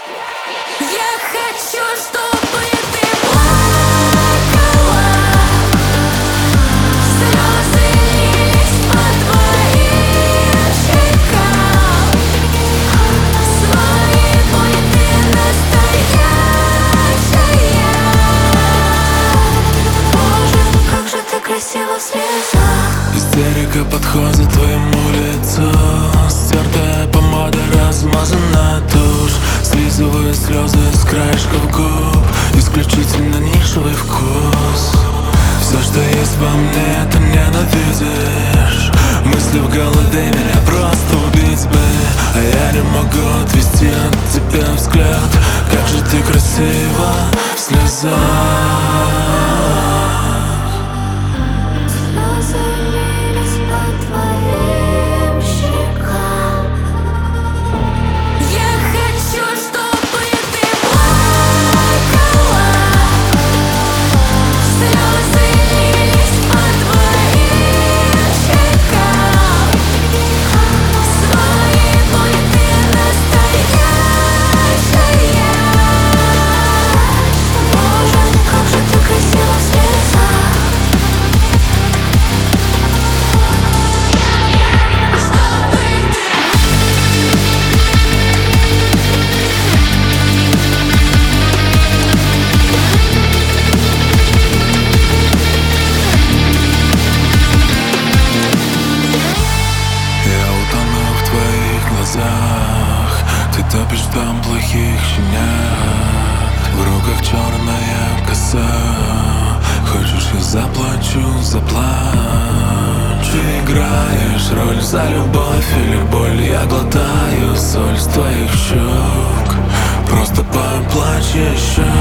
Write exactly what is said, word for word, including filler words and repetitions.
Я хочу, чтобы ты плакала, слезы лились по твоим щекам. Своей ты настоящая. Боже, как же ты красива в слезах. Истерика подходит твоему лицу, стертая помада, размазанная тушь. Слизываю слезы с краешков губ, исключительно нишевый вкус. Все, что есть во мне, это ненавидишь. Мысли в голове меня просто убить бы, а я не могу отвести от тебя взгляд. Как же ты красива в слезах. Ты топишь там плохих щенят, в руках черная коса. Хочешь, я заплачу, заплачь. Ты играешь роль за любовь или боль. Я глотаю соль с твоих щек. Просто поплачь еще.